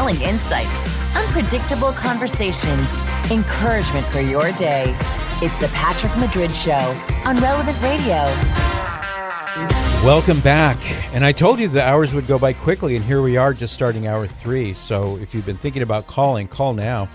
compelling insights, unpredictable conversations, encouragement for your day. It's the Patrick Madrid Show on Relevant Radio. Welcome back. And I told you the hours would go by quickly, and here we are just starting hour 3. So if you've been thinking about calling, call now,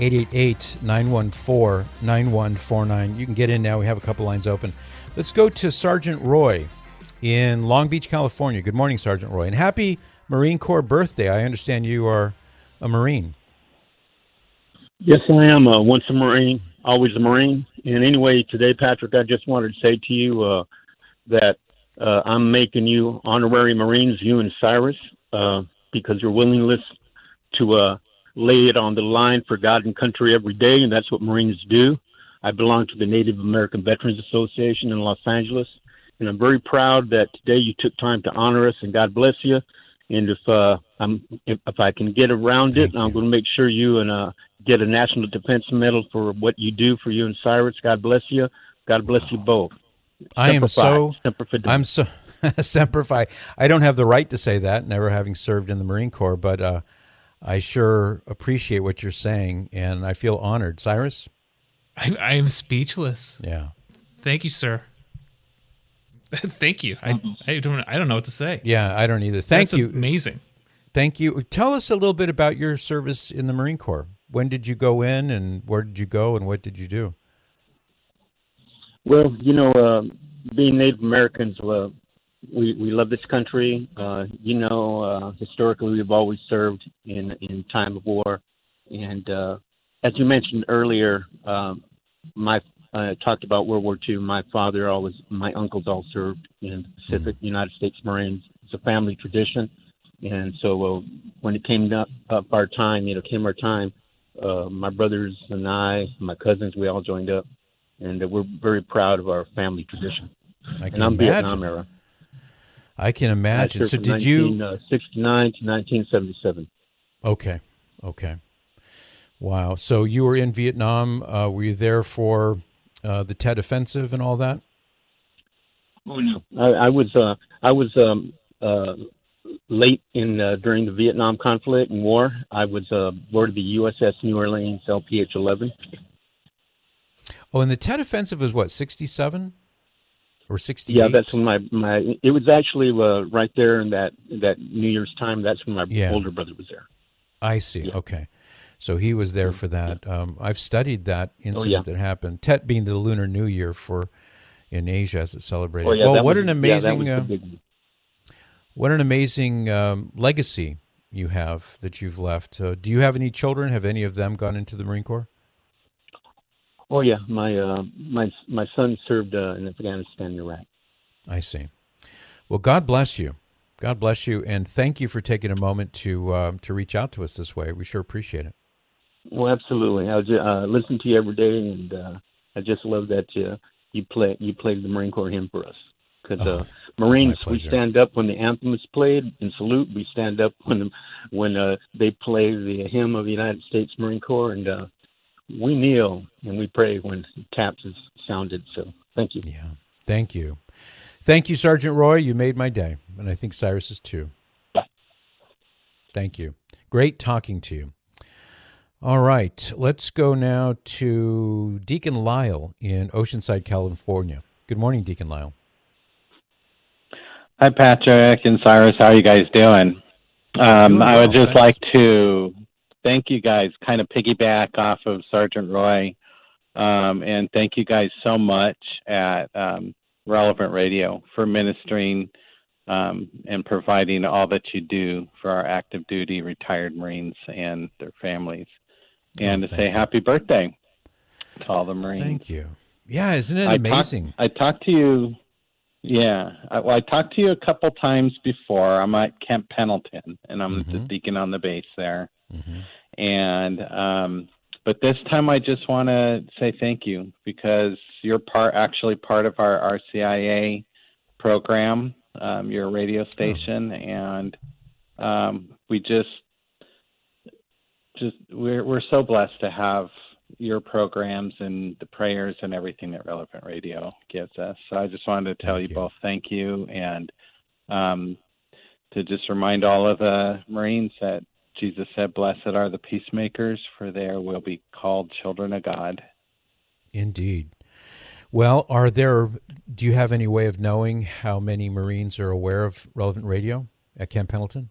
888-914-9149. You can get in now. We have a couple lines open. Let's go to Sergeant Roy in Long Beach, California. Good morning, Sergeant Roy. And happy Marine Corps birthday. I understand you are a Marine. Yes, I am. Once a Marine, always a Marine. And anyway, today, Patrick, I just wanted to say to you that I'm making you honorary Marines, you and Cyrus, because your willingness to lay it on the line for God and country every day, and that's what Marines do. I belong to the Native American Veterans Association in Los Angeles, and I'm very proud that today you took time to honor us, and God bless you. And if I can get around it, I'm going to make sure you and get a National Defense Medal for what you do for you and Cyrus. God bless you. God bless you both. I'm so Semper Fi. I don't have the right to say that, never having served in the Marine Corps, but I sure appreciate what you're saying, and I feel honored. Cyrus? I am speechless. Yeah. Thank you, sir. Thank you. I don't know what to say. Yeah, I don't either. Thank you. Amazing. Thank you. Tell us a little bit about your service in the Marine Corps. When did you go in, and where did you go, and what did you do? Well, being Native Americans, we love this country. Historically, we've always served in time of war. And as you mentioned earlier, I talked about World War II. My uncles all served in the Pacific United States Marines. It's a family tradition. And so when it came up our time, my brothers and I, my cousins, we all joined up. And we're very proud of our family tradition. And I'm Vietnam era. I can imagine. So did you... 1969 to 1977. Okay. Wow. So you were in Vietnam. Were you there for the Tet Offensive and all that? Oh, no. I was late during the Vietnam conflict and war. I was aboard of the USS New Orleans LPH-11. Oh, and the Tet Offensive was what, 67 or 68? Yeah, that's when it was actually right there in that New Year's time. That's when my older brother was there. I see. Yeah. Okay. So he was there for that. I've studied that incident that happened. Tet being the Lunar New Year in Asia as it's celebrated. Oh, yeah, well, what an amazing legacy you have that you've left. Do you have any children? Have any of them gone into the Marine Corps? Oh yeah, my son served in Afghanistan and Iraq. I see. Well, God bless you. God bless you, and thank you for taking a moment to reach out to us this way. We sure appreciate it. Well, absolutely. I listen to you every day, and I just love that you played the Marine Corps hymn for us. Because Marines, we stand up when the anthem is played and salute. We stand up when they play the hymn of the United States Marine Corps, and we kneel and we pray when taps is sounded. So thank you. Yeah, thank you. Thank you, Sergeant Roy. You made my day, and I think Cyrus's too. Yeah. Thank you. Great talking to you. All right, let's go now to Deacon Lyle in Oceanside, California. Good morning, Deacon Lyle. Hi, Patrick and Cyrus. How are you guys doing? I would just like to thank you guys, kind of piggyback off of Sergeant Roy, and thank you guys so much at Relevant Radio for ministering and providing all that you do for our active duty retired Marines and their families. And to say happy birthday to all the Marines. Thank you. Yeah, isn't it amazing? I talked to you. Yeah, I talked to you a couple times before. I'm at Camp Pendleton, and I'm the deacon on the base there. And but this time I just want to say thank you because you're part of our RCIA program, your radio station, and we we're so blessed to have your programs and the prayers and everything that Relevant Radio gives us. So I just wanted to tell you both thank you, and to just remind all of the Marines that Jesus said, "Blessed are the peacemakers, for they will be called children of God." Indeed. Well, do you have any way of knowing how many Marines are aware of Relevant Radio at Camp Pendleton?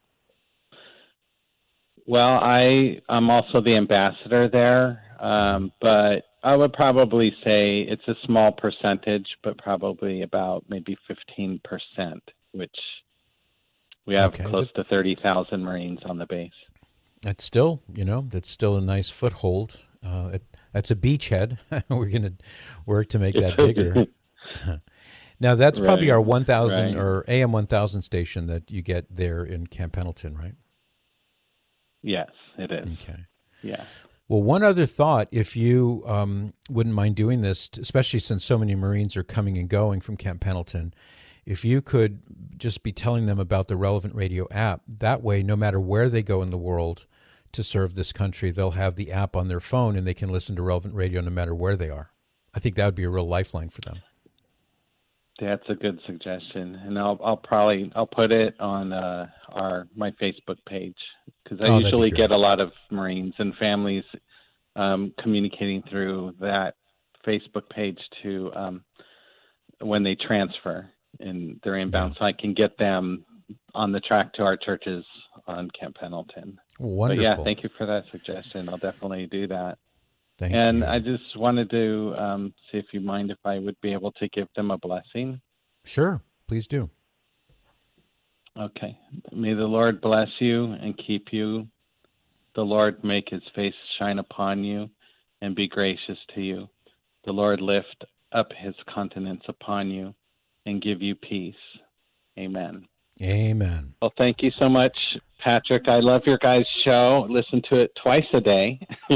Well, I'm also the ambassador there, but I would probably say it's a small percentage, but probably about maybe 15%, which we have close to 30,000 Marines on the base. That's still a nice foothold. That's a beachhead. We're going to work to make that bigger. Now, that's probably our 1,000 or AM 1,000 station that you get there in Camp Pendleton, right? Yes, it is. Okay. Yeah. Well, one other thought, if you wouldn't mind doing this, especially since so many Marines are coming and going from Camp Pendleton, if you could just be telling them about the Relevant Radio app, that way, no matter where they go in the world to serve this country, they'll have the app on their phone and they can listen to Relevant Radio no matter where they are. I think that would be a real lifeline for them. That's a good suggestion, and I'll put it on my Facebook page, because I usually get a lot of Marines and families communicating through that Facebook page to when they transfer and they're inbound, so I can get them on the track to our churches on Camp Pendleton. Wonderful. But yeah, thank you for that suggestion. I'll definitely do that. Thank you. And I just wanted to see if you mind if I would be able to give them a blessing. Sure, please do. Okay. May the Lord bless you and keep you. The Lord make his face shine upon you and be gracious to you. The Lord lift up his countenance upon you and give you peace. Amen. Amen. Well, thank you so much, Patrick. I love your guys' show. Listen to it twice a day.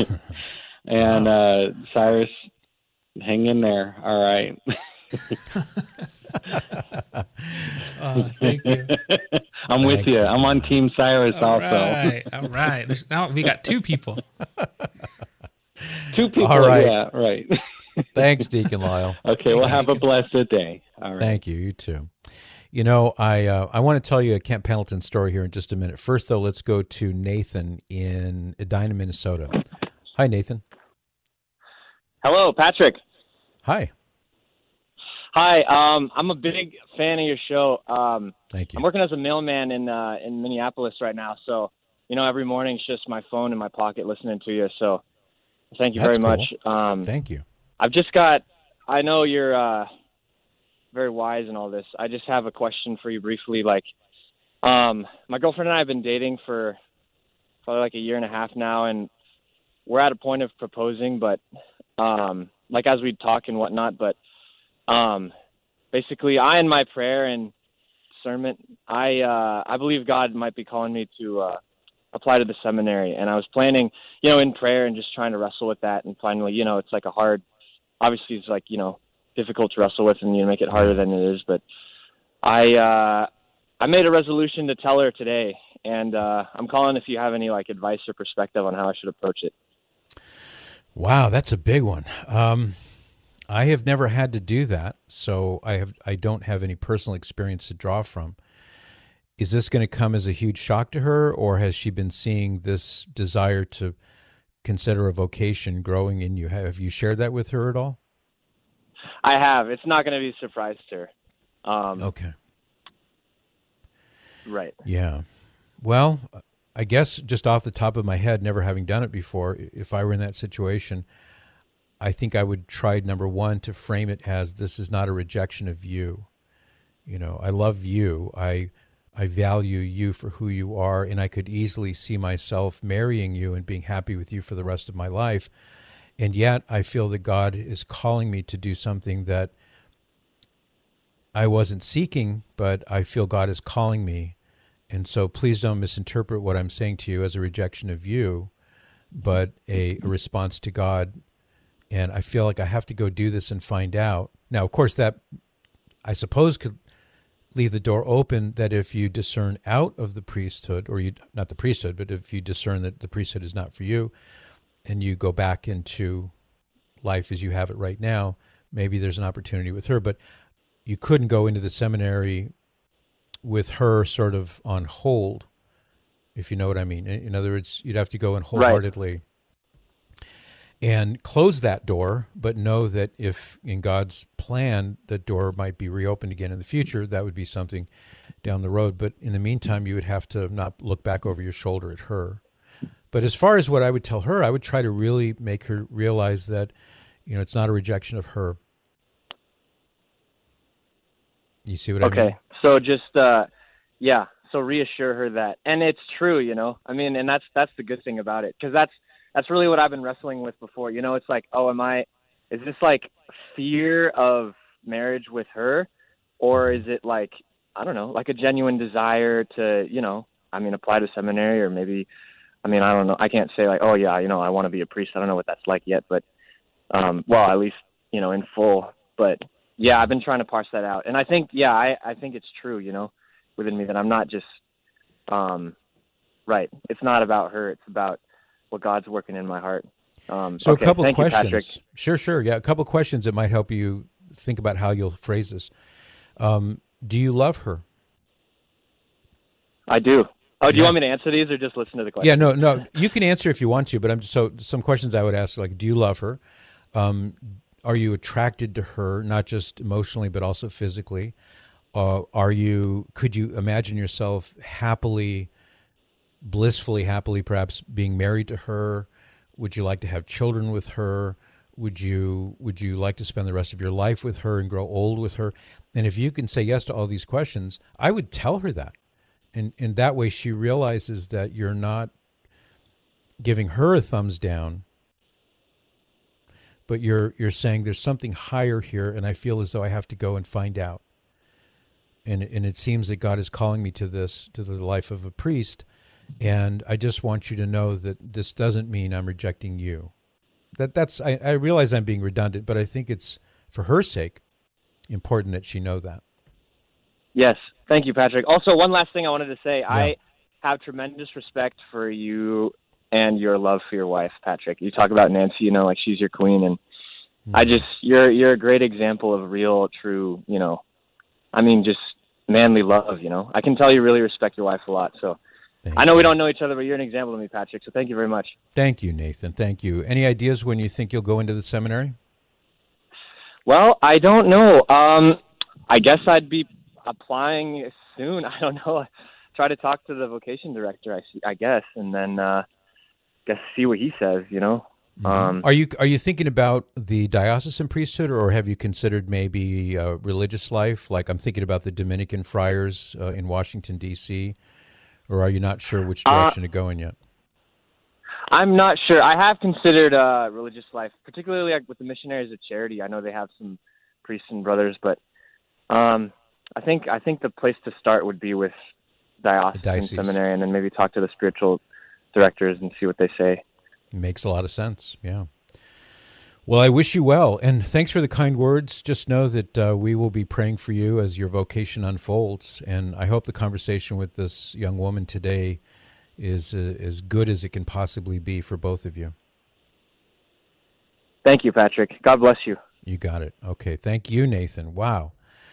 And Cyrus, hang in there. All right. Thank you. I'm with you. I'm on Team Cyrus All also. All right. Now we got two people. Two people. All right. Yeah, right. Thanks, Deacon Lyle. Okay, well, have a blessed day. All right. Thank you. You too. You know, I want to tell you a Camp Pendleton story here in just a minute. First, though, let's go to Nathan in Edina, Minnesota. Hi, Nathan. Hello, Patrick. Hi. Hi. I'm a big fan of your show. Thank you. I'm working as a mailman in Minneapolis right now, so every morning it's just my phone in my pocket listening to you. So, thank you very much. Thank you. I know you're very wise in all this. I just have a question for you briefly. Like, my girlfriend and I have been dating for probably like a year and a half now, and we're at a point of proposing, but like as we talk and whatnot, but basically I, in my prayer and discernment, I believe God might be calling me to apply to the seminary, and I was planning, in prayer and just trying to wrestle with that, and finally, it's like obviously it's like, difficult to wrestle with and make it harder than it is, but I made a resolution to tell her today, and I'm calling if you have any like advice or perspective on how I should approach it. Wow, that's a big one. I have never had to do that, so I don't have any personal experience to draw from. Is this going to come as a huge shock to her, or has she been seeing this desire to consider a vocation growing in you? Have you shared that with her at all? I have. It's not going to be a surprise to her. Okay. Right. Yeah. Well, I guess just off the top of my head, never having done it before, if I were in that situation, I think I would try, number one, to frame it as this is not a rejection of you. I love you. I value you for who you are, and I could easily see myself marrying you and being happy with you for the rest of my life. And yet I feel that God is calling me to do something that I wasn't seeking, but I feel God is calling me. And so please don't misinterpret what I'm saying to you as a rejection of you, but a response to God. And I feel like I have to go do this and find out. Now, of course, that I suppose could leave the door open that if you discern out of the priesthood, or not the priesthood, but if you discern that the priesthood is not for you, and you go back into life as you have it right now, maybe there's an opportunity with her. But you couldn't go into the seminary with her sort of on hold if you know what I mean. In other words, you'd have to go and wholeheartedly and close that door, but know that if in God's plan, the door might be reopened again in the future, that would be something down the road. But in the meantime, you would have to not look back over your shoulder at her. But as far as what I would tell her, I would try to really make her realize that, it's not a rejection of her. You see what I mean? Okay. So just, so reassure her that, and it's true, and that's the good thing about it. 'Cause that's really what I've been wrestling with before. It's like, is this like fear of marriage with her, or is it like, I don't know, like a genuine desire to, apply to seminary, or maybe, I don't know. I can't say like, I want to be a priest. I don't know what that's like yet, but, at least, in full, but yeah, I've been trying to parse that out. And I think, I think it's true, within me that I'm not just, right. It's not about her. It's about what God's working in my heart. So a couple of questions. Sure. Yeah. A couple of questions that might help you think about how you'll phrase this. Do you love her? I do. Oh, do you want me to answer these or just listen to the question? Yeah, no. You can answer if you want to, but some questions I would ask, like, do you love her? Are you attracted to her, not just emotionally, but also physically? Could you imagine yourself blissfully happily, perhaps being married to her? Would you like to have children with her? Would you like to spend the rest of your life with her and grow old with her? And if you can say yes to all these questions, I would tell her that. And that way she realizes that you're not giving her a thumbs down, but you're saying there's something higher here, and I feel as though I have to go and find out. And it seems that God is calling me to the life of a priest, and I just want you to know that this doesn't mean I'm rejecting you. I realize I'm being redundant, but I think it's, for her sake, important that she know that. Yes. Thank you, Patrick. Also, one last thing I wanted to say. Yeah. I have tremendous respect for you and your love for your wife, Patrick. You talk about Nancy, like she's your queen, and you're a great example of real, true, just manly love, I can tell you really respect your wife a lot. So I know we don't know each other, but you're an example to me, Patrick. So thank you very much. Thank you, Nathan. Thank you. Any ideas when you think you'll go into the seminary? Well, I don't know. I guess I'd be applying soon. I don't know. Try to talk to the vocation director, I guess, and then see what he says, Mm-hmm. Are you thinking about the diocesan priesthood, or have you considered maybe religious life? Like, I'm thinking about the Dominican friars in Washington, D.C., or are you not sure which direction to go in yet? I'm not sure. I have considered religious life, particularly with the Missionaries of Charity. I know they have some priests and brothers, but I think the place to start would be with diocesan seminary, and then maybe talk to the spiritual directors and see what they say. Makes a lot of sense, yeah. Well, I wish you well, and thanks for the kind words. Just know that we will be praying for you as your vocation unfolds, and I hope the conversation with this young woman today is as good as it can possibly be for both of you. Thank you, Patrick. God bless you. You got it. Okay, thank you, Nathan. Wow.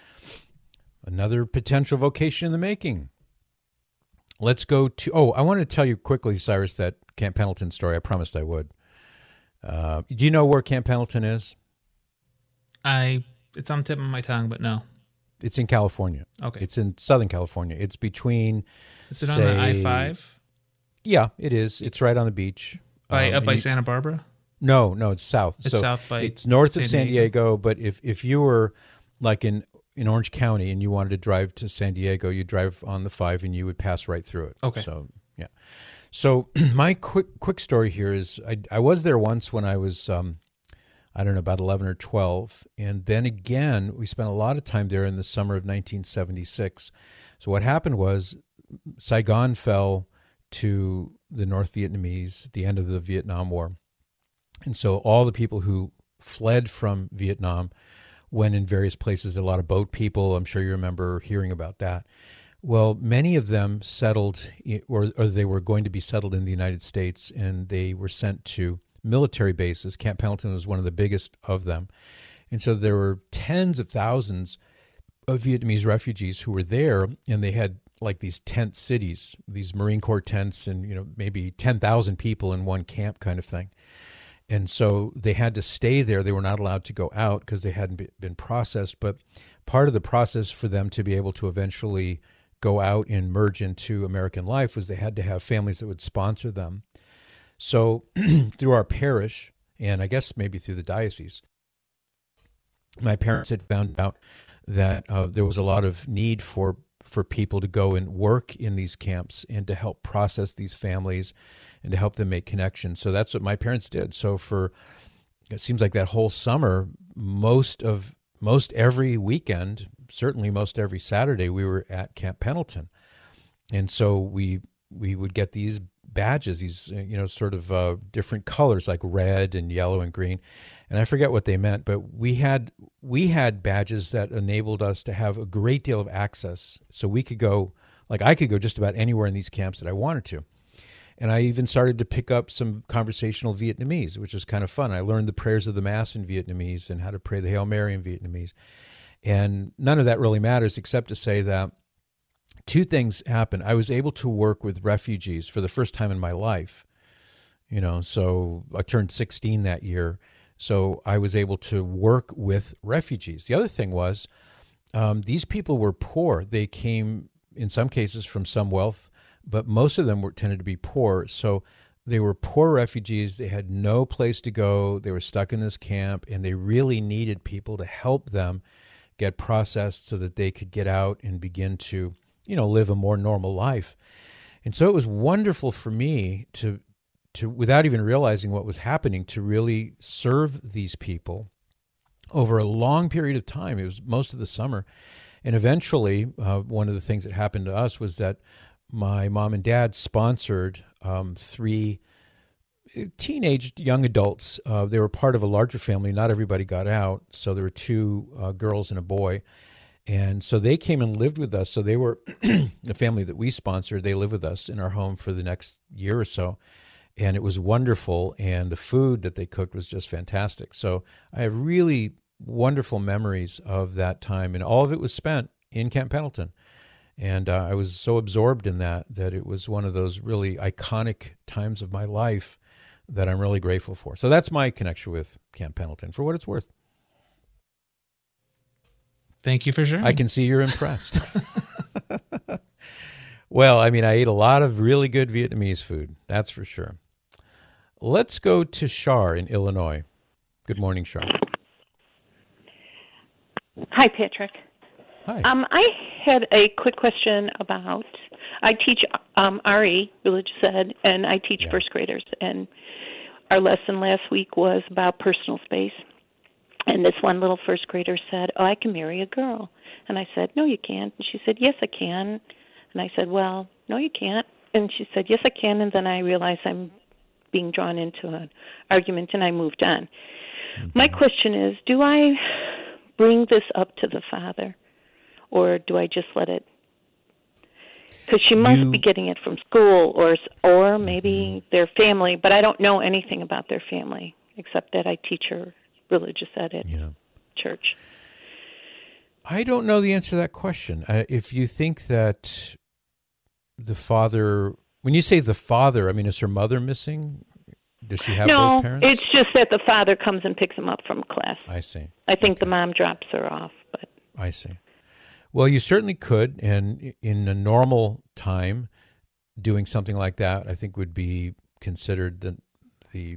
Another potential vocation in the making. Let's go to, I wanted to tell you quickly, Cyrus, that Camp Pendleton story. I promised I would. Do you know where Camp Pendleton is? It's on the tip of my tongue, but no. It's in California. Okay. It's in Southern California. It's between, is it on the I-5? Yeah, it is. It's right on the beach. Up by Santa Barbara? No, it's south. It's south by it's north of San Diego, but if you were like in Orange County and you wanted to drive to San Diego, you drive on the 5 and you would pass right through it. Okay. So, yeah. So my quick story here is I was there once when I was, about 11 or 12. And then again, we spent a lot of time there in the summer of 1976. So what happened was Saigon fell to the North Vietnamese at the end of the Vietnam War. And so all the people who fled from Vietnam went in various places, a lot of boat people. I'm sure you remember hearing about that. Well, many of them settled, or they were going to be settled in the United States, and they were sent to military bases. Camp Pendleton was one of the biggest of them. And so there were tens of thousands of Vietnamese refugees who were there, and they had like these tent cities, these Marine Corps tents, and maybe 10,000 people in one camp kind of thing. And so they had to stay there. They were not allowed to go out because they hadn't been processed. But part of the process for them to be able to eventually go out and merge into American life was they had to have families that would sponsor them. So through our parish, and I guess maybe through the diocese, my parents had found out that there was a lot of need for people to go and work in these camps and to help process these families and to help them make connections. So that's what my parents did. So it seems like that whole summer, most every weekend, certainly most every Saturday, we were at Camp Pendleton. And so we would get these badges, these sort of different colors like red and yellow and green. And I forget what they meant, but we had badges that enabled us to have a great deal of access. So we could go, I could go just about anywhere in these camps that I wanted to. And I even started to pick up some conversational Vietnamese, which was kind of fun. I learned the prayers of the Mass in Vietnamese and how to pray the Hail Mary in Vietnamese. And none of that really matters except to say that two things happened. I was able to work with refugees for the first time in my life. So I turned 16 that year. So I was able to work with refugees. The other thing was these people were poor. They came, in some cases, from some wealth, but most of them tended to be poor. So they were poor refugees. They had no place to go. They were stuck in this camp, and they really needed people to help them get processed so that they could get out and begin to, live a more normal life. And so it was wonderful for me to without even realizing what was happening, to really serve these people over a long period of time. It was most of the summer. And eventually, one of the things that happened to us was that my mom and dad sponsored 3 teenage young adults. They were part of a larger family. Not everybody got out. So there were 2 girls and a boy. And so they came and lived with us. So they were the family that we sponsored. They lived with us in our home for the next year or so. And it was wonderful. And the food that they cooked was just fantastic. So I have really wonderful memories of that time. And all of it was spent in Camp Pendleton. And I was so absorbed in that it was one of those really iconic times of my life that I'm really grateful for. So that's my connection with Camp Pendleton, for what it's worth. Thank you for sharing. I can see you're impressed. Well, I ate a lot of really good Vietnamese food, that's for sure. Let's go to Shar in Illinois. Good morning, Shar. Hi, Patrick. Hi. I had a quick question about, I teach RE, religious ed, and I teach first graders. And our lesson last week was about personal space. And this one little first grader said, I can marry a girl. And I said, no, you can't. And she said, yes, I can. And I said, well, no, you can't. And she said, yes, I can. And then I realized I'm being drawn into an argument, and I moved on. Mm-hmm. My question is, do I bring this up to the father, or do I just let it? Because she must be getting it from school or maybe their family, but I don't know anything about their family except that I teach her religious ed at church. I don't know the answer to that question. If you think that the father, when you say the father, is her mother missing? Does she have both parents? No, it's just that the father comes and picks him up from class. I see. I think the mom drops her off. But I see. Well, you certainly could, and in a normal time, doing something like that, I think would be considered the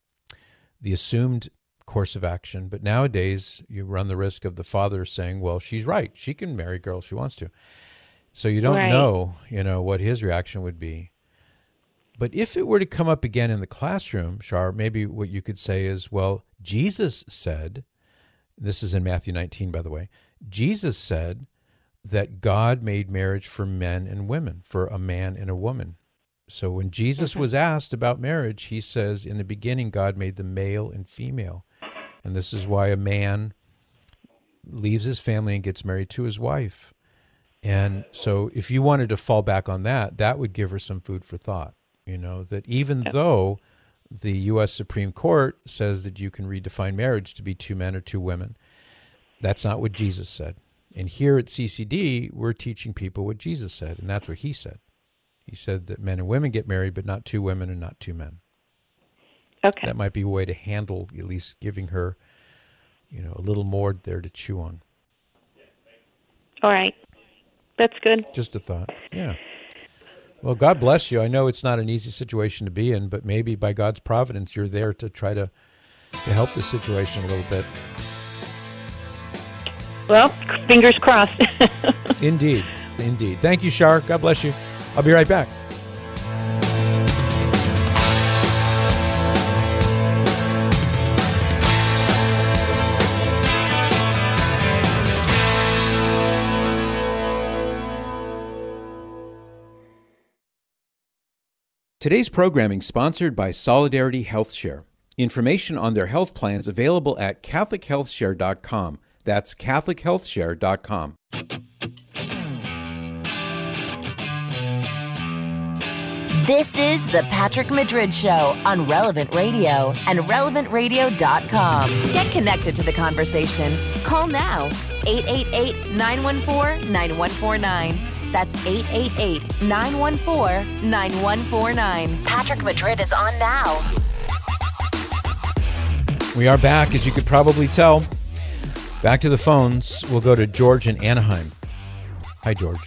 assumed course of action. But nowadays, you run the risk of the father saying, well, she's right. She can marry a girl if she wants to. So you don't know, what his reaction would be. But if it were to come up again in the classroom, Shar, maybe what you could say is, well, Jesus said, this is in Matthew 19, by the way, Jesus said that God made marriage for men and women, for a man and a woman. So when Jesus was asked about marriage, he says, in the beginning, God made them male and female. And this is why a man leaves his family and gets married to his wife. And so if you wanted to fall back on that, that would give her some food for thought, that even though the U.S. Supreme Court says that you can redefine marriage to be 2 men or 2 women, that's not what Jesus said. And here at CCD, we're teaching people what Jesus said, and that's what he said. He said that men and women get married, but not two women and not two men. Okay. That might be a way to handle, at least giving her, a little more there to chew on. All right. That's good. Just a thought. Yeah. Well, God bless you. I know it's not an easy situation to be in, but maybe by God's providence, you're there to try to help the situation a little bit. Well, fingers crossed. Indeed. Thank you, Shar. God bless you. I'll be right back. Today's programming sponsored by Solidarity HealthShare. Information on their health plans available at CatholicHealthShare.com. That's CatholicHealthShare.com. This is the Patrick Madrid Show on Relevant Radio and RelevantRadio.com. Get connected to the conversation. Call now, 888-914-9149. That's 888-914-9149. Patrick Madrid is on now. We are back, as you could probably tell. Back to the phones. We'll go to George in Anaheim. Hi, George.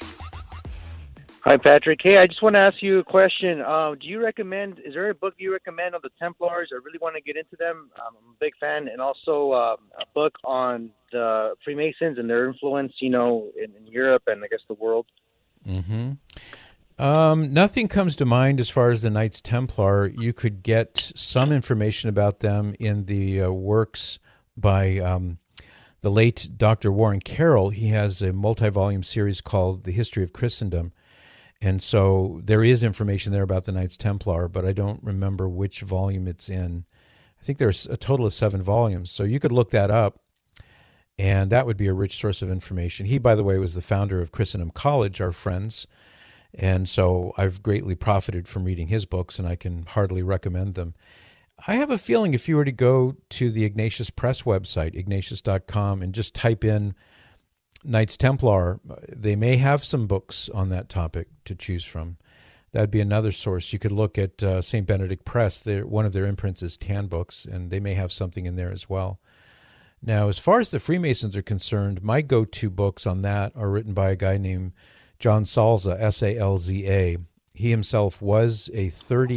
Hi, Patrick. Hey, I just want to ask you a question. Is there a book you recommend on the Templars? I really want to get into them. I'm a big fan. And also a book on the Freemasons and their influence, in Europe and I guess the world. Mm-hmm. Nothing comes to mind as far as the Knights Templar. You could get some information about them in the works by the late Dr. Warren Carroll. He has a multi-volume series called The History of Christendom. And so there is information there about the Knights Templar, but I don't remember which volume it's in. I think there's a total of 7 volumes. So you could look that up, and that would be a rich source of information. He, by the way, was the founder of Christendom College, our friends. And so I've greatly profited from reading his books, and I can heartily recommend them. I have a feeling if you were to go to the Ignatius Press website, ignatius.com, and just type in Knights Templar, they may have some books on that topic to choose from. That'd be another source. You could look at St. Benedict Press. One of their imprints is Tan Books, and they may have something in there as well. Now, as far as the Freemasons are concerned, my go-to books on that are written by a guy named John Salza, S-A-L-Z-A. He himself was a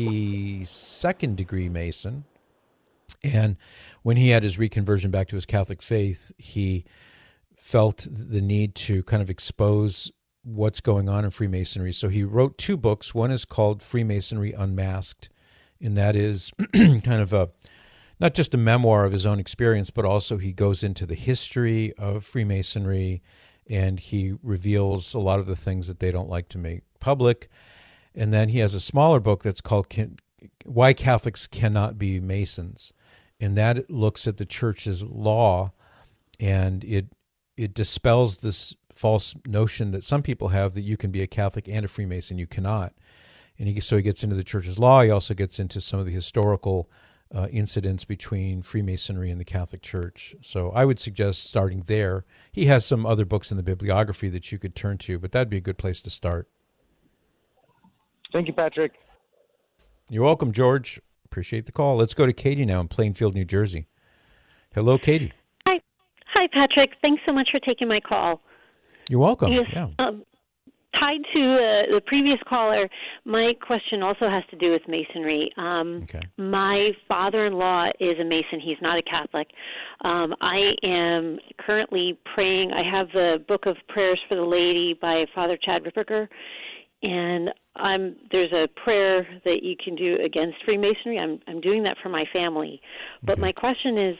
32nd degree Mason, and when he had his reconversion back to his Catholic faith, he felt the need to kind of expose what's going on in Freemasonry. So he wrote 2 books. One is called Freemasonry Unmasked, and that is kind of not just a memoir of his own experience, but also he goes into the history of Freemasonry, and he reveals a lot of the things that they don't like to make public. And then he has a smaller book that's called Why Catholics Cannot Be Masons, and that looks at the Church's law, and it dispels this false notion that some people have that you can be a Catholic and a Freemason. You cannot. And so he gets into the Church's law. He also gets into some of the historical incidents between Freemasonry and the Catholic Church. So I would suggest starting there. He has some other books in the bibliography that you could turn to, but that'd be a good place to start. Thank you, Patrick. You're welcome, George. Appreciate the call. Let's go to Katie now in Plainfield, New Jersey. Hello, Katie. Hi, Patrick. Thanks so much for taking my call. You're welcome. Yes, yeah. Tied to the previous caller, my question also has to do with Masonry. Okay. My father-in-law is a Mason. He's not a Catholic. I am currently praying. I have the Book of Prayers for the Laity by Father Chad Ripperger, and there's a prayer that you can do against Freemasonry. I'm doing that for my family. But Okay. my question is,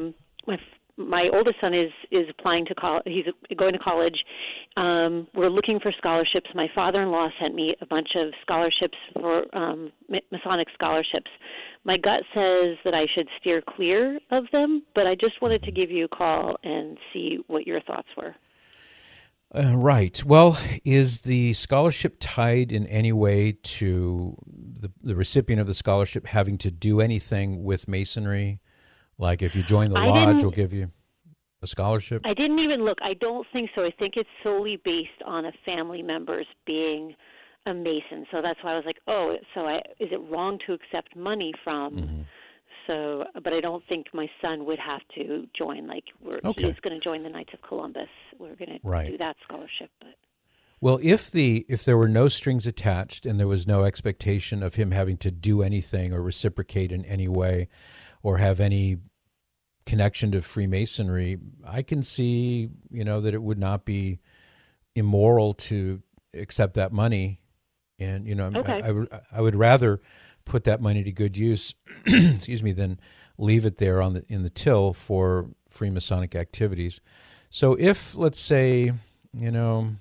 my oldest son is applying to college. He's going to college. We're looking for scholarships. My father-in-law sent me a bunch of scholarships for Masonic scholarships. My gut says that I should steer clear of them, but I just wanted to give you a call and see what your thoughts were. Right. Well, is the scholarship tied in any way to the recipient of the scholarship having to do anything with Masonry? Like if you join the lodge, we'll give you a scholarship? I didn't even look. I don't think so. I think it's solely based on a family member's being a Mason. So that's why I was like, oh, so is it wrong to accept money from? Mm-hmm. So, but I don't think my son would have to join. Like, he's going to join the Knights of Columbus. We're going to do that scholarship. But well, if there were no strings attached and there was no expectation of him having to do anything or reciprocate in any way, or have any connection to Freemasonry, I can see, that it would not be immoral to accept that money. And, I would rather put that money to good use, excuse me, than leave it there in the till for Freemasonic activities. So if, let's say the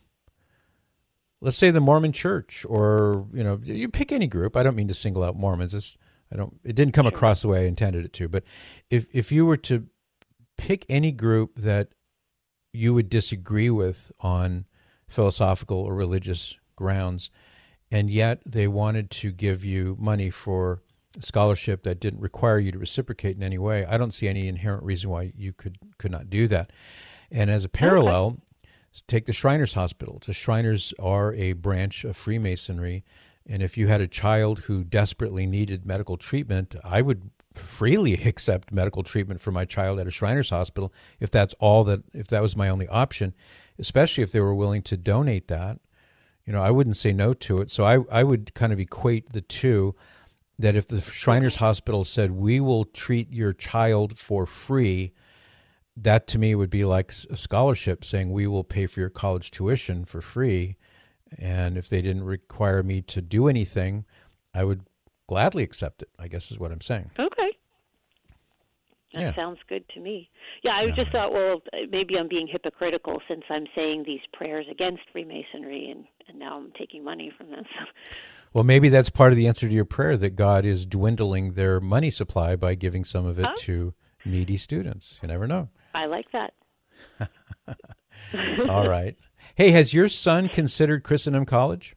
Mormon Church, or, you pick any group. I don't mean to single out Mormons. It didn't come across the way I intended it to. But if you were to pick any group that you would disagree with on philosophical or religious grounds, and yet they wanted to give you money for a scholarship that didn't require you to reciprocate in any way, I don't see any inherent reason why you could not do that. And as a parallel, take the Shriners Hospital. The Shriners are a branch of Freemasonry, and if you had a child who desperately needed medical treatment, I would freely accept medical treatment for my child at a Shriners Hospital if that was my only option, especially if they were willing to donate that. I wouldn't say no to it. So I would kind of equate the two, that if the Shriners Hospital said, we will treat your child for free, that to me would be like a scholarship saying, we will pay for your college tuition for free. And if they didn't require me to do anything, I would gladly accept it, I guess is what I'm saying. Okay. That sounds good to me. Yeah, I just thought, well, maybe I'm being hypocritical since I'm saying these prayers against Freemasonry, and now I'm taking money from them. Well, maybe that's part of the answer to your prayer, that God is dwindling their money supply by giving some of it to needy students. You never know. I like that. All right. Hey, has your son considered Christendom College?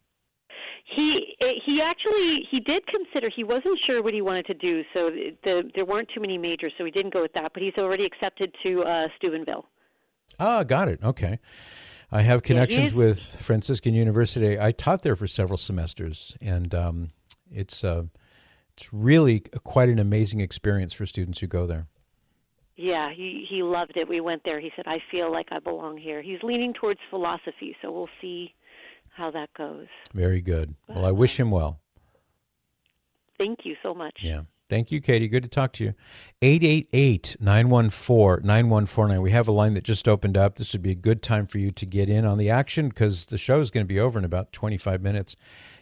He did consider. He wasn't sure what he wanted to do, so there weren't too many majors, so he didn't go with that. But he's already accepted to Steubenville. Ah, got it. Okay. I have connections with Franciscan University. I taught there for several semesters, and it's really quite an amazing experience for students who go there. Yeah, he loved it. We went there. He said, I feel like I belong here. He's leaning towards philosophy, so we'll see how that goes. Very good. Well, I wish him well. Thank you so much. Yeah. Thank you, Katie. Good to talk to you. 888-914-9149. We have a line that just opened up. This would be a good time for you to get in on the action because the show is going to be over in about 25 minutes.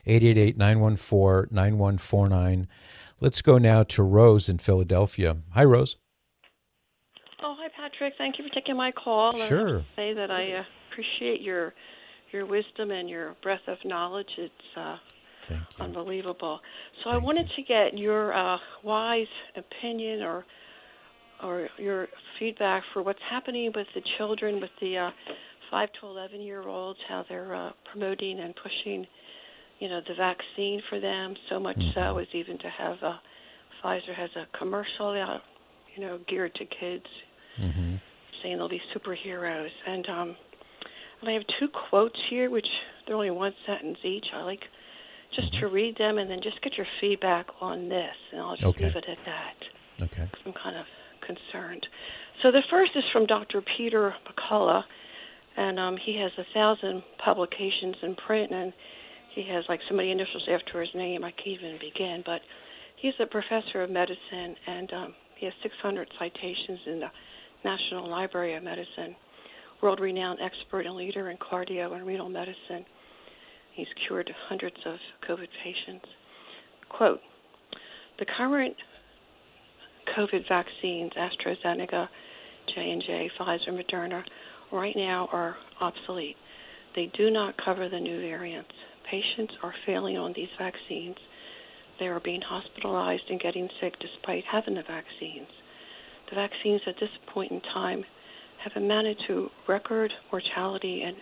888-914-9149. Let's go now to Rose in Philadelphia. Hi, Rose. Oh, hi, Patrick. Thank you for taking my call. Sure. I want to say that I appreciate your wisdom and your breadth of knowledge. It's unbelievable. So I wanted to get your wise opinion or your feedback for what's happening with the children, with the 5 to 11-year-olds, how they're promoting and pushing, the vaccine for them. So much so as even to have Pfizer has a commercial out, geared to kids, saying they'll be superheroes. And I have 2 quotes here, which they're only 1 sentence each. I like just to read them and then just get your feedback on this, and I'll just leave it at that. Okay. I'm kind of concerned. So the first is from Dr. Peter McCullough, and he has 1,000 publications in print, and he has like so many initials after his name I can't even begin, but he's a professor of medicine, and he has 600 citations in the National Library of Medicine, world-renowned expert and leader in cardio and renal medicine. He's cured hundreds of COVID patients. Quote, the current COVID vaccines, AstraZeneca, J&J, Pfizer, Moderna, right now are obsolete. They do not cover the new variants. Patients are failing on these vaccines. They are being hospitalized and getting sick despite having the vaccines. The vaccines at this point in time have amounted to record mortality and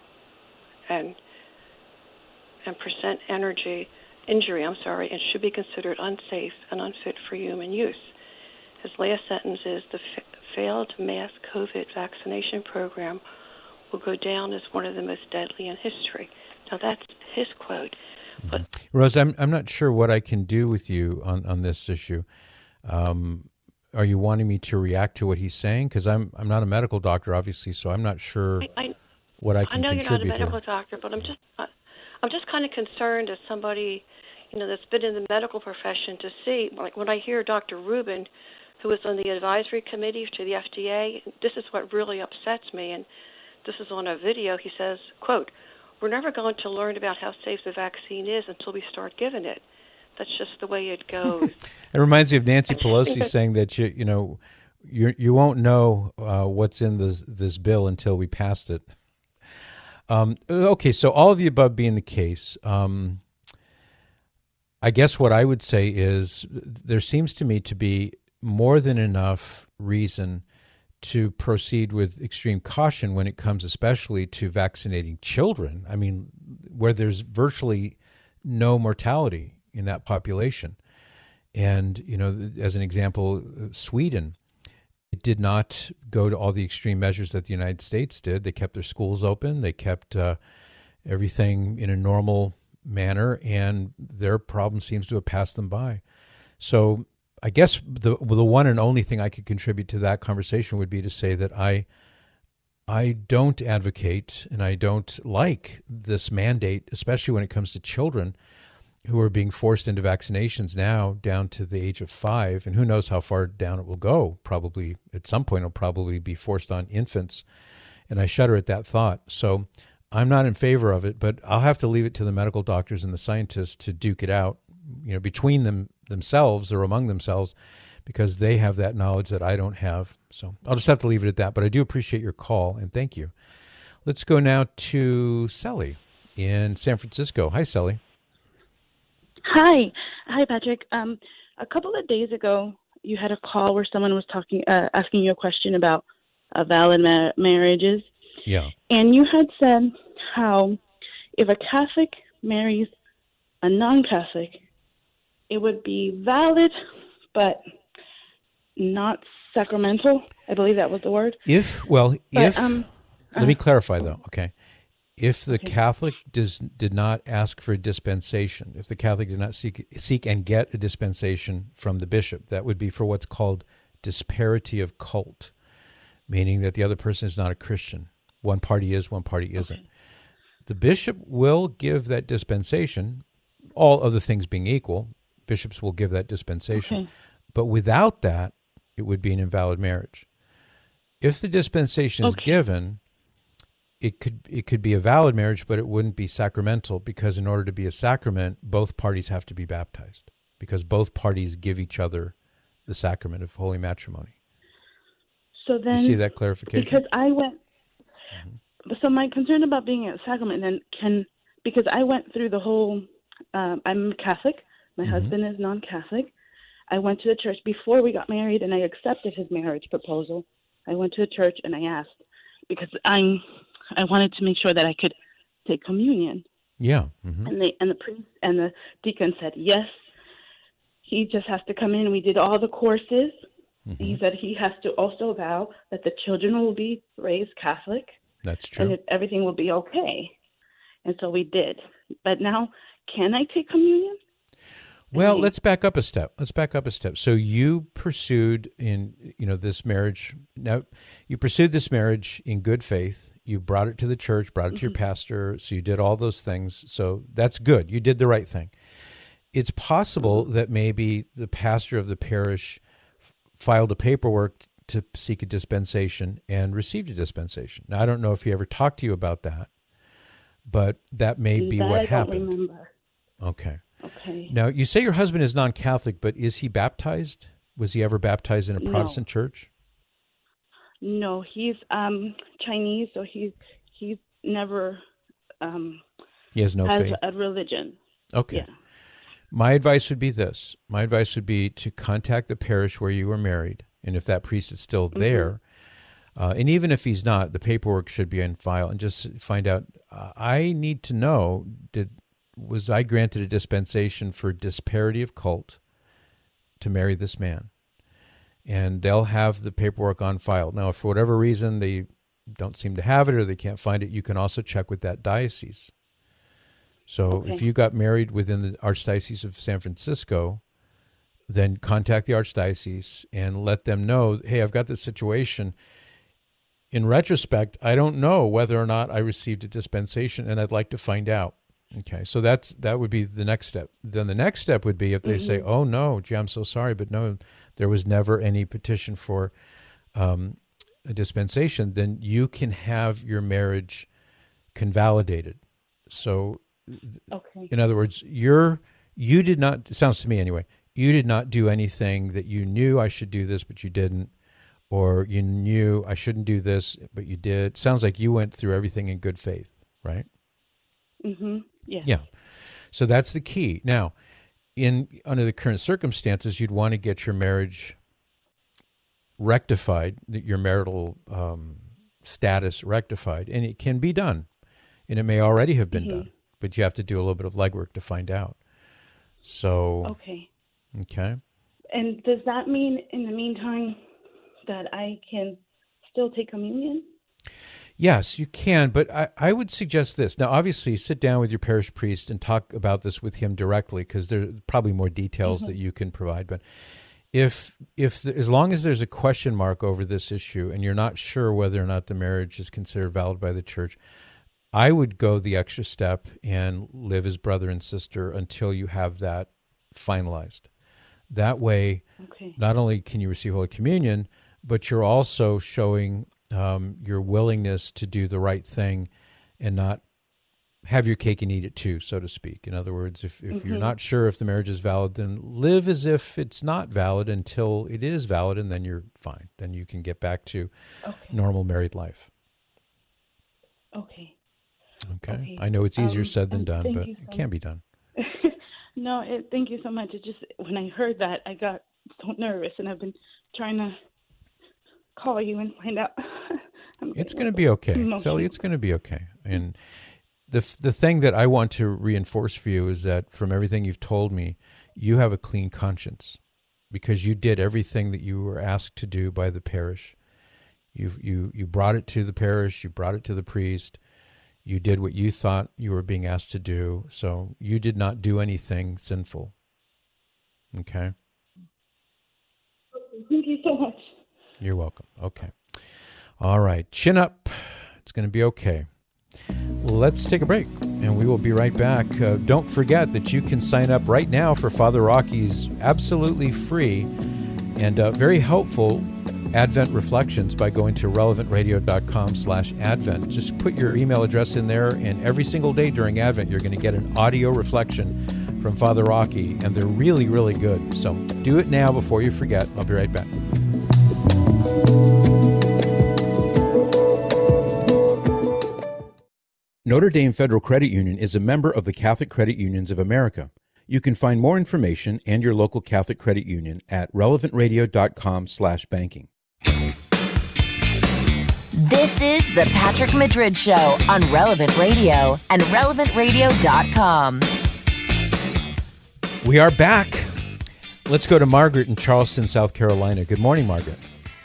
percent injury, and should be considered unsafe and unfit for human use. His last sentence is, the failed mass COVID vaccination program will go down as one of the most deadly in history. Now, that's his quote. But Rose, I'm not sure what I can do with you on this issue. Are you wanting me to react to what he's saying? Because I'm not a medical doctor, obviously, so I'm not sure what I can contribute. I know you're not a medical here. doctor, but I'm just kind of concerned as somebody, that's been in the medical profession to see, like when I hear Dr. Rubin, who was on the advisory committee to the FDA, this is what really upsets me, and this is on a video. He says, quote, "We're never going to learn about how safe the vaccine is until we start giving it. That's just the way it goes." It reminds me of Nancy Pelosi saying that you won't know what's in this bill until we passed it. Okay, so all of the above being the case, I guess what I would say is there seems to me to be more than enough reason to proceed with extreme caution when it comes especially to vaccinating children. I mean, where there's virtually no mortality in that population. And, as an example, Sweden, it did not go to all the extreme measures that the United States did. They kept their schools open. They kept everything in a normal manner, and their problem seems to have passed them by. So I guess the one and only thing I could contribute to that conversation would be to say that I don't advocate and I don't like this mandate, especially when it comes to children who are being forced into vaccinations now down to the age of 5, and who knows how far down it will go. Probably at some point it'll probably be forced on infants, and I shudder at that thought. So I'm not in favor of it, but I'll have to leave it to the medical doctors and the scientists to duke it out, between themselves or among themselves, because they have that knowledge that I don't have. So I'll just have to leave it at that, but I do appreciate your call, and thank you. Let's go now to Sally in San Francisco. Hi, Sally. Hi, Patrick. A couple of days ago, you had a call where someone was asking you a question about valid marriages. Yeah. And you had said how if a Catholic marries a non-Catholic, it would be valid, but not sacramental. I believe that was the word. Let me clarify though. Okay. If the Catholic did not ask for a dispensation, if the Catholic did not seek and get a dispensation from the bishop, that would be for what's called disparity of cult, meaning that the other person is not a Christian. One party is, one party isn't. Okay. The bishop will give that dispensation, all other things being equal, bishops will give that dispensation. Okay. But without that, it would be an invalid marriage. If the dispensation is given, it could be a valid marriage, but it wouldn't be sacramental, because in order to be a sacrament, both parties have to be baptized, because both parties give each other the sacrament of holy matrimony. So then, you see that clarification? Because I went. So my concern about being a sacrament because I went through the whole. I'm Catholic. My husband is non-Catholic. I went to the church before we got married, and I accepted his marriage proposal. I went to the church and I asked because I wanted to make sure that I could take communion. Yeah. And the priest and the deacon said yes. He just has to come in. We did all the courses. He said he has to also vow that the children will be raised Catholic. That's true. And that everything will be okay. And so we did. But now, can I take communion? Well, let's back up a step. So you pursued this marriage. Now, you pursued this marriage in good faith. You brought it to the church, brought it to your pastor. So you did all those things. So that's good. You did the right thing. It's possible that maybe the pastor of the parish filed the paperwork to seek a dispensation and received a dispensation. Now, I don't know if he ever talked to you about that, but that may be what happened. I don't remember. Okay. Okay. Now, you say your husband is non-Catholic, but is he baptized? Was he ever baptized in a Protestant church? No, he's Chinese, so he's never he has no faith. A religion. Okay. Yeah. My advice would be this. My advice would be to contact the parish where you were married, and if that priest is still there, and even if he's not, the paperwork should be in file, and just find out, I need to know, was I granted a dispensation for disparity of cult to marry this man? and they'll have the paperwork on file. Now, if for whatever reason they don't seem to have it or they can't find it, you can also check with that diocese. So if you got married within the Archdiocese of San Francisco, then contact the Archdiocese and let them know, hey, I've got this situation. In retrospect, I don't know whether or not I received a dispensation, and I'd like to find out. Okay, so that would be the next step. Then the next step would be if they say, oh, no, gee, I'm so sorry, but no, there was never any petition for a dispensation, then you can have your marriage convalidated. So, in other words, you did not, it sounds to me anyway, you did not do anything that you knew I should do this, but you didn't, or you knew I shouldn't do this, but you did. Sounds like you went through everything in good faith, right? Mm-hmm. Yeah. Yeah. So that's the key. Now, under the current circumstances, you'd want to get your marriage rectified, your marital status rectified, and it can be done, and it may already have been done, but you have to do a little bit of legwork to find out. So. Okay. And does that mean, in the meantime, that I can still take communion? Yes, you can, but I would suggest this. Now, obviously, sit down with your parish priest and talk about this with him directly, because there's probably more details that you can provide. But if as long as there's a question mark over this issue and you're not sure whether or not the marriage is considered valid by the church, I would go the extra step and live as brother and sister until you have that finalized. That way, not only can you receive Holy Communion, but you're also showing your willingness to do the right thing and not have your cake and eat it too, so to speak. In other words, if you're not sure if the marriage is valid, then live as if it's not valid until it is valid, and then you're fine. Then you can get back to normal married life. Okay. I know it's easier said than done, but it can be done. No, thank you so much. It just, when I heard that, I got so nervous, and I've been trying to call you and find out. It's going to be okay, Sally. It's going to be okay. And the thing that I want to reinforce for you is that from everything you've told me, you have a clean conscience because you did everything that you were asked to do by the parish. You brought it to the parish. You brought it to the priest. You did what you thought you were being asked to do. So you did not do anything sinful. Okay? Thank you so much. You're welcome. Okay. All right. Chin up. It's going to be okay. Let's take a break, and we will be right back. Don't forget that you can sign up right now for Father Rocky's absolutely free and very helpful Advent Reflections by going to relevantradio.com/Advent. Just put your email address in there, and every single day during Advent, you're going to get an audio reflection from Father Rocky, and they're really, really good. So do it now before you forget. I'll be right back. Notre Dame Federal Credit Union is a member of the Catholic Credit Unions of America. You can find more information and your local Catholic Credit Union at relevantradio.com/banking. This is the Patrick Madrid Show on Relevant Radio and relevantradio.com. We are back. Let's go to Margaret in Charleston, South Carolina. Good morning, Margaret.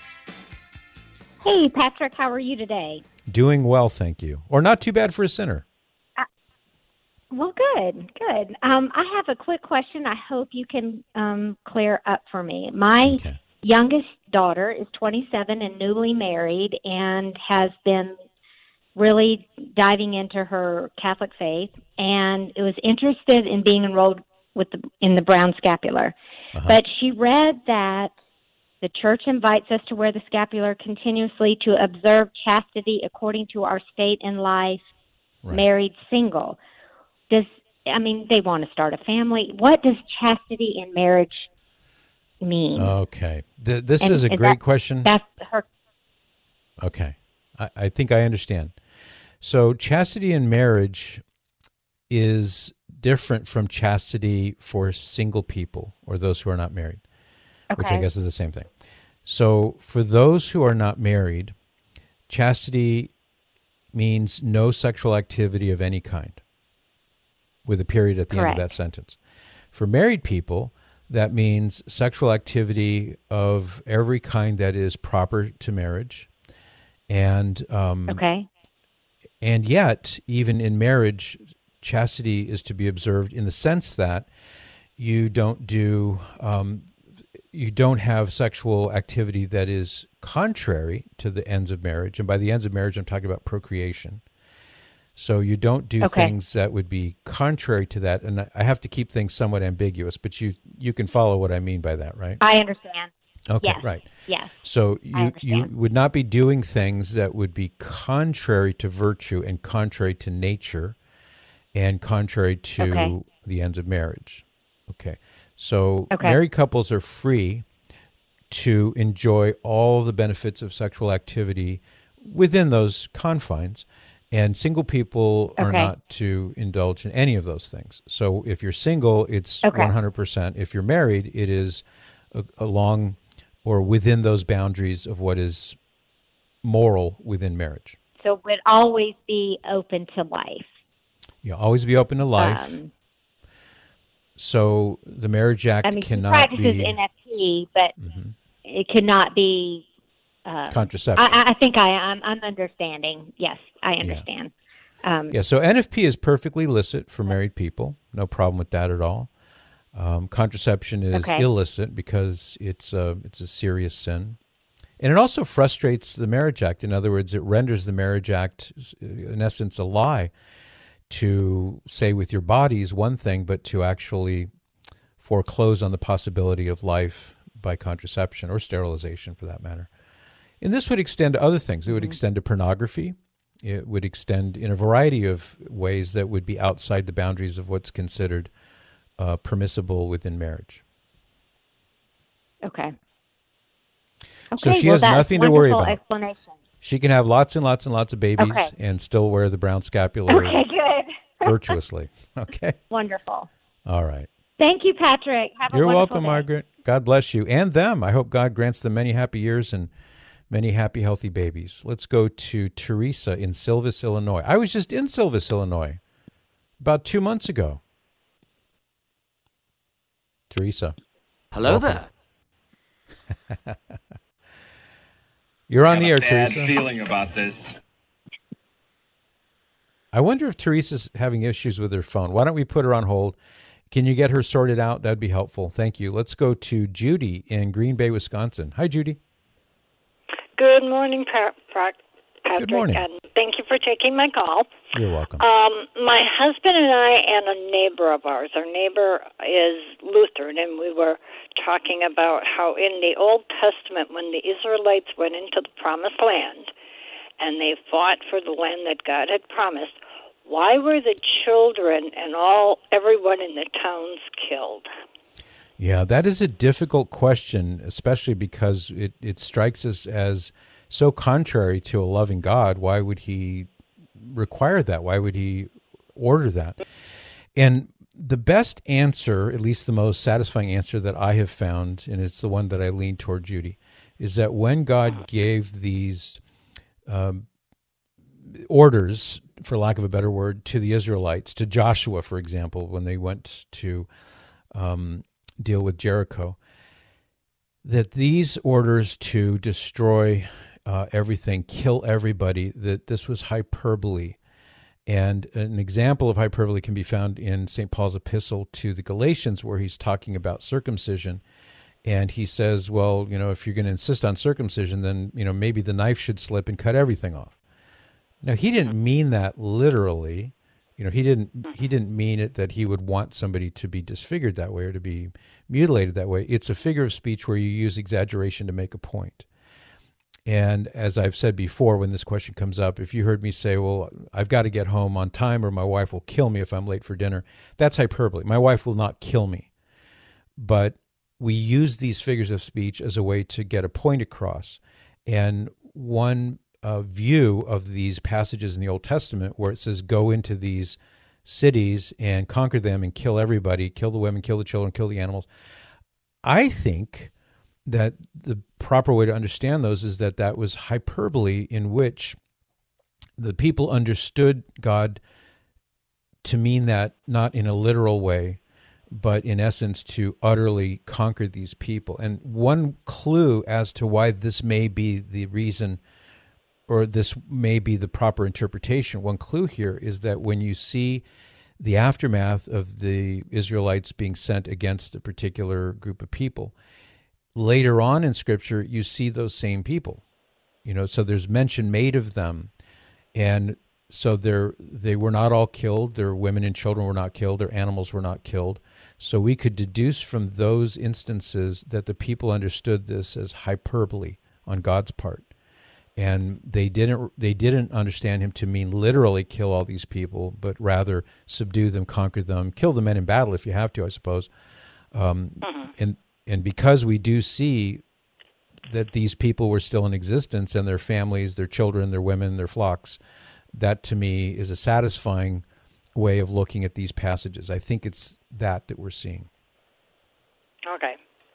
Hey, Patrick, how are you today? Doing well, thank you. Or not too bad for a sinner. Well, good. I have a quick question I hope you can clear up for me. My youngest daughter is 27 and newly married and has been really diving into her Catholic faith and was interested in being enrolled in the Brown Scapular. But she read that the church invites us to wear the scapular continuously to observe chastity according to our state in life, married, single. They want to start a family. What does chastity in marriage mean? Okay. This is a great question. That's her. Okay. I think I understand. So chastity in marriage is different from chastity for single people or those who are not married, which I guess is the same thing. So for those who are not married, chastity means no sexual activity of any kind, with a period at the end of that sentence. For married people, That means sexual activity of every kind that is proper to marriage. And Okay. and yet, even in marriage, chastity is to be observed in the sense that you don't have sexual activity that is contrary to the ends of marriage. And by the ends of marriage, I'm talking about procreation. So you don't do things that would be contrary to that. And I have to keep things somewhat ambiguous, but you can follow what I mean by that, right? I understand. Okay, Yes. right. Yes. So you would not be doing things that would be contrary to virtue and contrary to nature and contrary to the ends of marriage. Okay. So married couples are free to enjoy all the benefits of sexual activity within those confines, and single people are not to indulge in any of those things. So if you're single, it's 100%. If you're married, it is along or within those boundaries of what is moral within marriage. So it would always be open to life. You always be open to life. So the Marriage Act cannot be... He practices NFT, but it cannot be... contraception. I think I'm understanding. Yes, I understand. So NFP is perfectly licit for married people. No problem with that at all. Contraception is illicit because it's a serious sin. And it also frustrates the Marriage Act. In other words, it renders the Marriage Act, in essence, a lie to say with your body is one thing, but to actually foreclose on the possibility of life by contraception or sterilization for that matter. And this would extend to other things. It would extend to pornography. It would extend in a variety of ways that would be outside the boundaries of what's considered permissible within marriage. Okay. So she has nothing to worry about. Explanation. She can have lots and lots and lots of babies and still wear the brown scapulary good. virtuously. Okay. Wonderful. All right. Thank you, Patrick. Have You're a wonderful welcome, day. Margaret. God bless you and them. I hope God grants them many happy years and many happy, healthy babies. Let's go to Teresa in Silvis, Illinois. I was just in Silvis, Illinois about 2 months ago. Teresa. Hello welcome. there. You're on the air, Teresa. I have a bad feeling about this. I wonder if Teresa's having issues with her phone. Why don't we put her on hold? Can you get her sorted out? That'd be helpful. Thank you. Let's go to Judy in Green Bay, Wisconsin. Hi, Judy. Good morning, Patrick. Good morning. And thank you for taking my call. You're welcome. My husband and I and a neighbor of ours, our neighbor is Lutheran, and we were talking about how in the Old Testament, when the Israelites went into the Promised Land and they fought for the land that God had promised, why were the children and everyone in the towns killed? Yeah, that is a difficult question, especially because it strikes us as so contrary to a loving God. Why would he require that? Why would he order that? And the best answer, at least the most satisfying answer that I have found, and it's the one that I lean toward, Judy, is that when God gave these orders, for lack of a better word, to the Israelites, to Joshua, for example, when they went to deal with Jericho, that these orders to destroy everything, kill everybody, that this was hyperbole. And an example of hyperbole can be found in St. Paul's epistle to the Galatians, where he's talking about circumcision. And he says, well, if you're going to insist on circumcision, then, maybe the knife should slip and cut everything off. Now, he didn't mean that literally. He didn't mean it that he would want somebody to be disfigured that way or to be mutilated that way. It's a figure of speech where you use exaggeration to make a point. And as I've said before, when this question comes up, if you heard me say, well, I've got to get home on time or my wife will kill me if I'm late for dinner, that's hyperbole. My wife will not kill me. But we use these figures of speech as a way to get a point across. And one view of these passages in the Old Testament where it says, go into these cities and conquer them and kill everybody, kill the women, kill the children, kill the animals. I think that the proper way to understand those is that was hyperbole in which the people understood God to mean that not in a literal way, but in essence to utterly conquer these people. And one clue as to why this may be the reason, or this may be the proper interpretation, one clue here is that when you see the aftermath of the Israelites being sent against a particular group of people, later on in Scripture, you see those same people. So there's mention made of them. And so they were not all killed. Their women and children were not killed. Their animals were not killed. So we could deduce from those instances that the people understood this as hyperbole on God's part. And they didn't understand him to mean literally kill all these people, but rather subdue them, conquer them, kill the men in battle if you have to, I suppose. And because we do see that these people were still in existence and their families, their children, their women, their flocks, that to me is a satisfying way of looking at these passages. I think it's that we're seeing. Okay.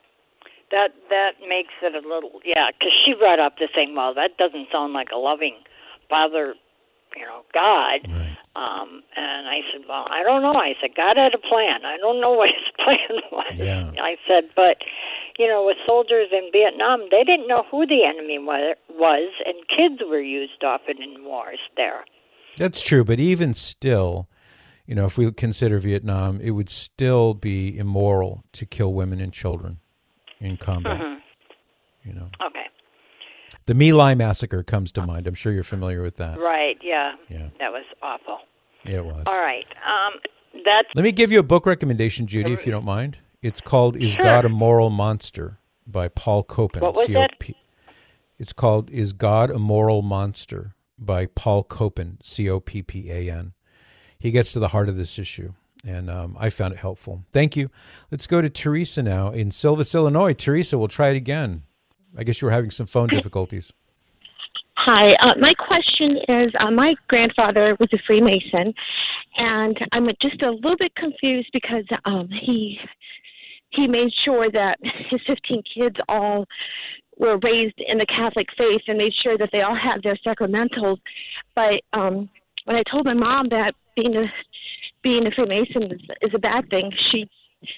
That makes it a little, because she brought up the thing, well, that doesn't sound like a loving Father, God. Right. And I said, well, I don't know. I said, God had a plan. I don't know what his plan was. Yeah. I said, but, with soldiers in Vietnam, they didn't know who the enemy was, and kids were used often in wars there. That's true, but even still, if we consider Vietnam, it would still be immoral to kill women and children in combat. Okay. The My Lai massacre comes to mind. I'm sure you're familiar with that. Right, yeah. That was awful. Yeah, it was. All right. Let me give you a book recommendation, Judy, if you don't mind. It's called Is God a Moral Monster by Paul Copan. What was that? It's called Is God a Moral Monster by Paul Copan, Coppan. He gets to the heart of this issue, and I found it helpful. Thank you. Let's go to Teresa now in Silvis, Illinois. Teresa, we'll try it again. I guess you were having some phone difficulties. Hi. My question is, my grandfather was a Freemason, and I'm just a little bit confused because he made sure that his 15 kids all were raised in the Catholic faith and made sure that they all had their sacramentals. But when I told my mom that being a Freemason is a bad thing, she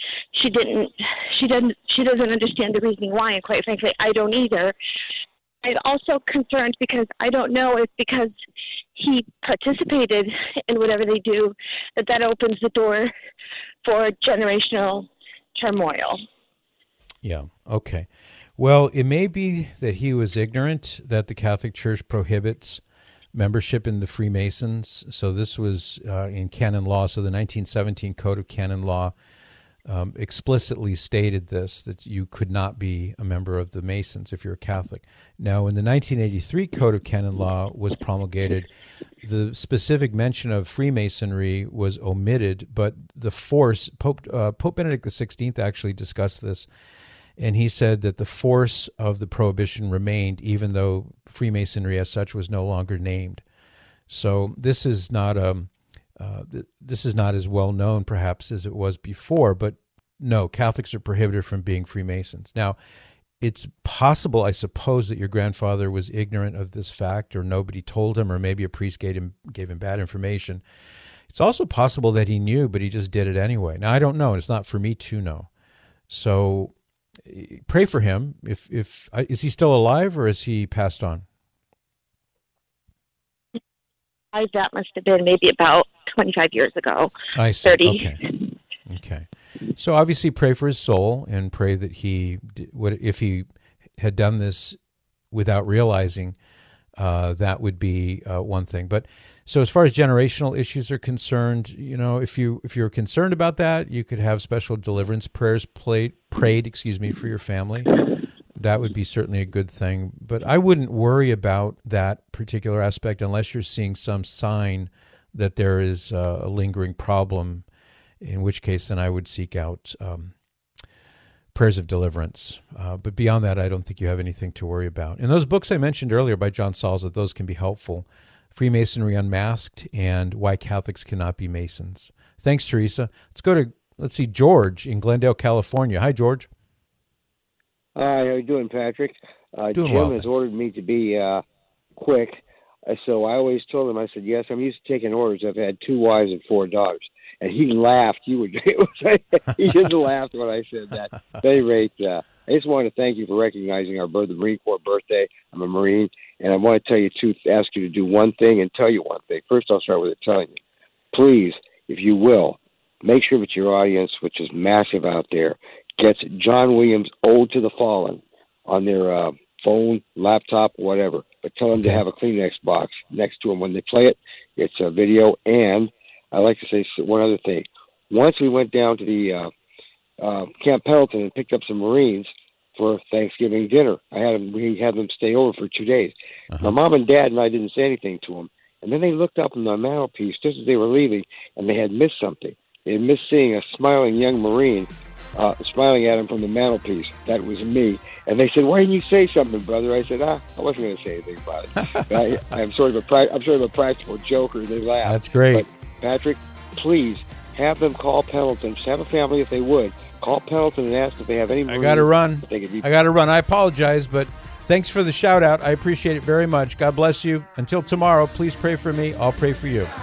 doesn't understand the reasoning why, and quite frankly, I don't either. I'm also concerned because I don't know if because he participated in whatever they do, that opens the door for generational turmoil. Yeah, okay. Well, it may be that he was ignorant that the Catholic Church prohibits membership in the Freemasons. So this was in canon law. So the 1917 Code of Canon Law explicitly stated this, that you could not be a member of the Masons if you're a Catholic. Now, when the 1983 Code of Canon Law was promulgated, the specific mention of Freemasonry was omitted, but the force, Pope Benedict XVI actually discussed this, and he said that the force of the prohibition remained even though Freemasonry as such was no longer named. So this is not as well known perhaps as it was before, but no, Catholics are prohibited from being Freemasons. Now, it's possible, I suppose, that your grandfather was ignorant of this fact, or nobody told him, or maybe a priest gave him bad information. It's also possible that he knew, but he just did it anyway. Now, I don't know. It's not for me to know. So pray for him. If is he still alive, or is he passed on? That must have been maybe about 25 years ago. I see. 30. Okay. So obviously pray for his soul and pray that if he had done this without realizing, that would be one thing. But so as far as generational issues are concerned, if you're concerned about that, you could have special deliverance prayers prayed for your family. That would be certainly a good thing. But I wouldn't worry about that particular aspect unless you're seeing some sign that there is a lingering problem, in which case then I would seek out prayers of deliverance. But beyond that, I don't think you have anything to worry about. And those books I mentioned earlier by John Salza, those can be helpful. Freemasonry Unmasked and Why Catholics Cannot Be Masons. Thanks, Teresa. Let's see, George in Glendale, California. Hi, George. Hi, how you doing, Patrick? Doing Jim well, has ordered me to be quick. So I always told him, I said, yes, I'm used to taking orders. I've had 2 wives and 4 daughters. And he laughed. He just laughed when I said that. At any rate, I just want to thank you for recognizing the Marine Corps birthday. I'm a Marine, and I want to tell you ask you to do one thing and tell you one thing. First, I'll start with it telling you. Please, if you will, make sure that your audience, which is massive out there, gets John Williams' Ode to the Fallen on their phone, laptop, whatever. But tell them to have a Kleenex box next to them when they play it. It's a video. And I'd like to say one other thing. Once we went down to the Camp Pendleton and picked up some Marines for Thanksgiving dinner. We had them stay over for 2 days. My mom and dad and I didn't say anything to them. And then they looked up on the mantelpiece just as they were leaving, and they had missed something. They had missed seeing a smiling young Marine smiling at them from the mantelpiece. That was me. And they said, "Why didn't you say something, brother?" I said, I wasn't going to say anything about it. I'm sort of a practical joker. They laughed. That's great. But Patrick, please have them call Pendleton. Just have a family if they would. Call Pendleton and ask if they have any Marines. I got to run. I apologize, but thanks for the shout out. I appreciate it very much. God bless you. Until tomorrow, please pray for me. I'll pray for you.